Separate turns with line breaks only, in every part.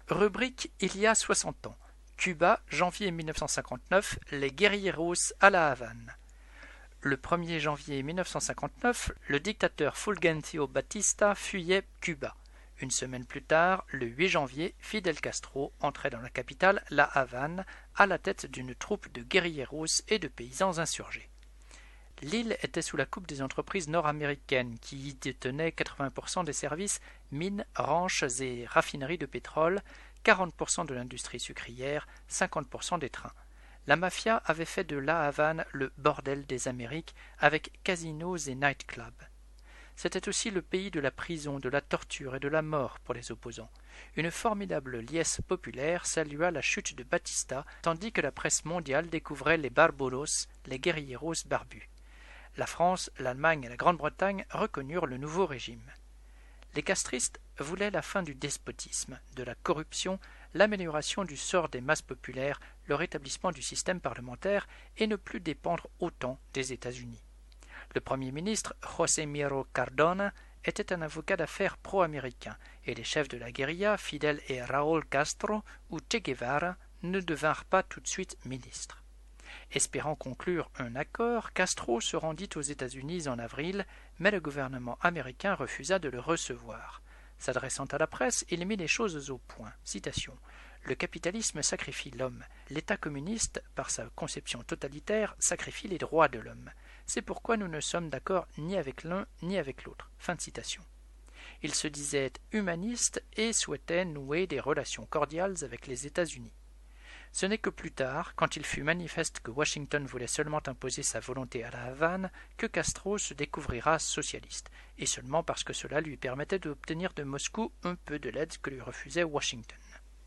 Rubrique il y a 60 ans. Cuba, janvier 1959, les guerrilleros à la Havane. Le 1er janvier 1959, le dictateur Fulgencio Batista fuyait Cuba. Une semaine plus tard, le 8 janvier, Fidel Castro entrait dans la capitale, la Havane, à la tête d'une troupe de guerrilleros et de paysans insurgés. L'île était sous la coupe des entreprises nord-américaines qui y détenaient 80% des services, mines, ranches et raffineries de pétrole, 40% de l'industrie sucrière, 50% des trains. La mafia avait fait de La Havane le bordel des Amériques avec casinos et nightclubs. C'était aussi le pays de la prison, de la torture et de la mort pour les opposants. Une formidable liesse populaire salua la chute de Batista, tandis que la presse mondiale découvrait les barbudos, les guerrilleros barbus. La France, l'Allemagne et la Grande-Bretagne reconnurent le nouveau régime. Les castristes voulaient la fin du despotisme, de la corruption, l'amélioration du sort des masses populaires, le rétablissement du système parlementaire et ne plus dépendre autant des États-Unis. Le Premier ministre José Miro Cardona était un avocat d'affaires pro-américain et les chefs de la guérilla, Fidel et Raúl Castro ou Che Guevara, ne devinrent pas tout de suite ministres. Espérant conclure un accord, Castro se rendit aux États-Unis en avril, mais le gouvernement américain refusa de le recevoir. S'adressant à la presse, il mit les choses au point. Citation. « Le capitalisme sacrifie l'homme. L'État communiste, par sa conception totalitaire, sacrifie les droits de l'homme. C'est pourquoi nous ne sommes d'accord ni avec l'un ni avec l'autre. » Fin de citation. Il se disait humaniste et souhaitait nouer des relations cordiales avec les États-Unis. Ce n'est que plus tard, quand il fut manifeste que Washington voulait seulement imposer sa volonté à la Havane, que Castro se découvrira socialiste, et seulement parce que cela lui permettait d'obtenir de Moscou un peu de l'aide que lui refusait Washington.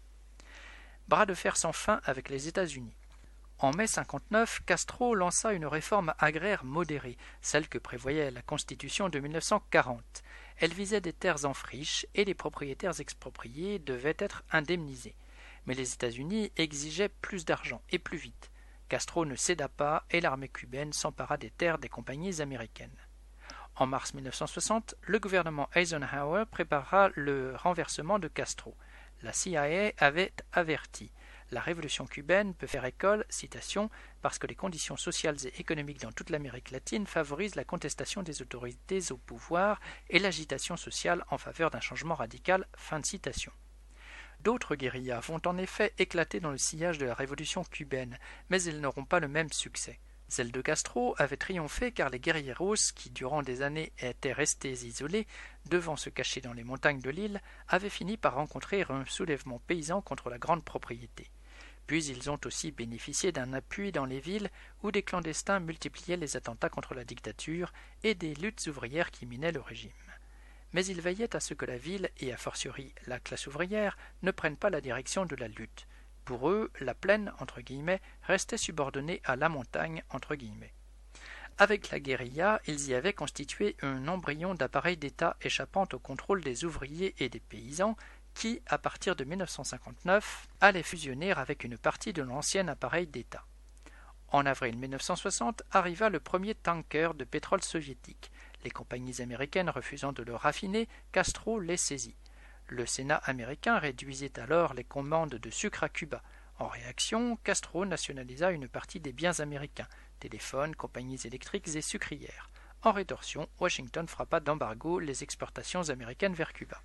Bras de fer sans fin avec les États-Unis. En mai 1959, Castro lança une réforme agraire modérée, celle que prévoyait la Constitution de 1940. Elle visait des terres en friche et les propriétaires expropriés devaient être indemnisés. Mais les États-Unis exigeaient plus d'argent et plus vite. Castro ne céda pas et l'armée cubaine s'empara des terres des compagnies américaines. En mars 1960, le gouvernement Eisenhower prépara le renversement de Castro. La CIA avait averti. La révolution cubaine peut faire école, citation, parce que les conditions sociales et économiques dans toute l'Amérique latine favorisent la contestation des autorités au pouvoir et l'agitation sociale en faveur d'un changement radical. Fin de citation. D'autres guérillas vont en effet éclater dans le sillage de la révolution cubaine, mais elles n'auront pas le même succès. Celle de Castro avait triomphé car les guerrilleros, qui durant des années étaient restés isolés, devant se cacher dans les montagnes de l'île, avaient fini par rencontrer un soulèvement paysan contre la grande propriété. Puis ils ont aussi bénéficié d'un appui dans les villes où des clandestins multipliaient les attentats contre la dictature et des luttes ouvrières qui minaient le régime. Mais ils veillaient à ce que la ville, et a fortiori la classe ouvrière, ne prennent pas la direction de la lutte. Pour eux, la plaine, entre guillemets, restait subordonnée à la montagne, entre guillemets. Avec la guérilla, ils y avaient constitué un embryon d'appareil d'État échappant au contrôle des ouvriers et des paysans qui, à partir de 1959, allait fusionner avec une partie de l'ancien appareil d'État. En avril 1960 arriva le premier tanker de pétrole soviétique. Les compagnies américaines refusant de le raffiner, Castro les saisit. Le Sénat américain réduisait alors les commandes de sucre à Cuba. En réaction, Castro nationalisa une partie des biens américains, téléphones, compagnies électriques et sucrières. En rétorsion, Washington frappa d'embargo les exportations américaines vers Cuba.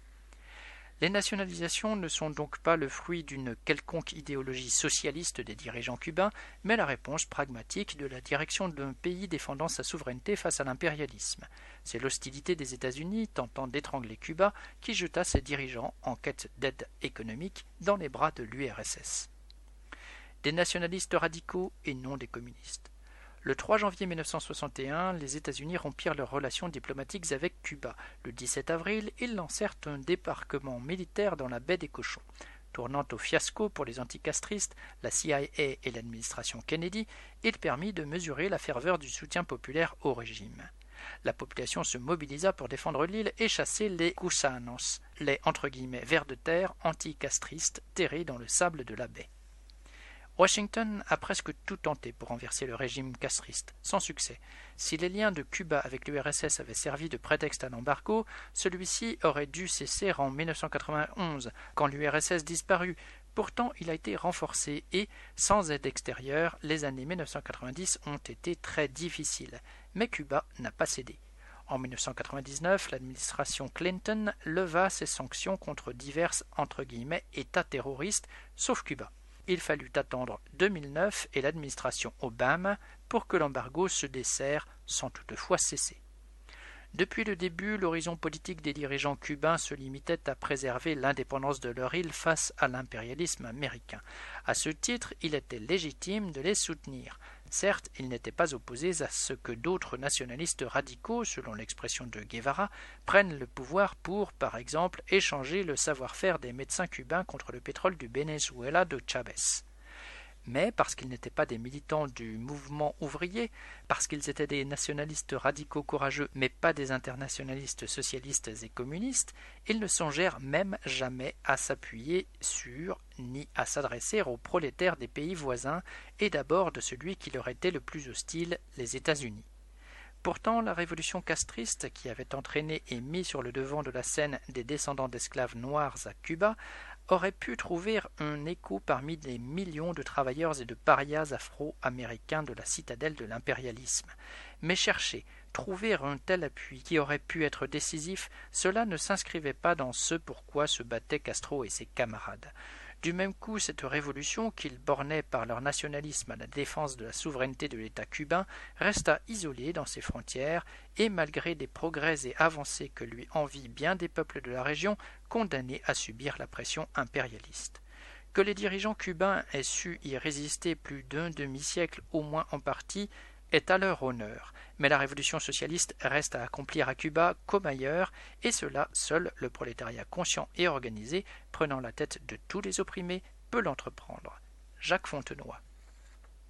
Les nationalisations ne sont donc pas le fruit d'une quelconque idéologie socialiste des dirigeants cubains, mais la réponse pragmatique de la direction d'un pays défendant sa souveraineté face à l'impérialisme. C'est l'hostilité des États-Unis tentant d'étrangler Cuba qui jeta ses dirigeants, en quête d'aide économique, dans les bras de l'URSS. Des nationalistes radicaux et non des communistes. Le 3 janvier 1961, les États-Unis rompirent leurs relations diplomatiques avec Cuba. Le 17 avril, ils lancèrent un débarquement militaire dans la baie des Cochons. Tournant au fiasco pour les anticastristes, la CIA et l'administration Kennedy, il permit de mesurer la ferveur du soutien populaire au régime. La population se mobilisa pour défendre l'île et chasser les gusanos, les « vers de terre anticastristes terrés dans le sable de la baie. Washington a presque tout tenté pour renverser le régime castriste, sans succès. Si les liens de Cuba avec l'URSS avaient servi de prétexte à l'embargo, celui-ci aurait dû cesser en 1991, quand l'URSS disparut. Pourtant, il a été renforcé et, sans aide extérieure, les années 1990 ont été très difficiles. Mais Cuba n'a pas cédé. En 1999, l'administration Clinton leva ses sanctions contre divers « États terroristes », sauf Cuba. Il fallut attendre 2009 et l'administration Obama pour que l'embargo se desserre sans toutefois cesser. Depuis le début, l'horizon politique des dirigeants cubains se limitait à préserver l'indépendance de leur île face à l'impérialisme américain. À ce titre, il était légitime de les soutenir. Certes, ils n'étaient pas opposés à ce que d'autres nationalistes radicaux, selon l'expression de Guevara, prennent le pouvoir pour, par exemple, échanger le savoir-faire des médecins cubains contre le pétrole du Venezuela de Chavez. Mais parce qu'ils n'étaient pas des militants du mouvement ouvrier, parce qu'ils étaient des nationalistes radicaux courageux, mais pas des internationalistes socialistes et communistes, ils ne songèrent même jamais à s'appuyer sur, ni à s'adresser aux prolétaires des pays voisins, et d'abord de celui qui leur était le plus hostile, les États-Unis. Pourtant, la révolution castriste, qui avait entraîné et mis sur le devant de la scène des descendants d'esclaves noirs à Cuba, aurait pu trouver un écho parmi des millions de travailleurs et de parias afro-américains de la citadelle de l'impérialisme. Mais chercher, trouver un tel appui qui aurait pu être décisif, cela ne s'inscrivait pas dans ce pourquoi se battaient Castro et ses camarades. Du même coup, cette révolution, qu'ils bornaient par leur nationalisme à la défense de la souveraineté de l'État cubain, resta isolée dans ses frontières et, malgré des progrès et avancées que lui envient bien des peuples de la région, condamnés à subir la pression impérialiste. Que les dirigeants cubains aient su y résister plus d'un demi-siècle, au moins en partie, est à leur honneur, mais la révolution socialiste reste à accomplir à Cuba comme ailleurs, et cela seul le prolétariat conscient et organisé, prenant la tête de tous les opprimés, peut l'entreprendre. Jacques Fontenoy.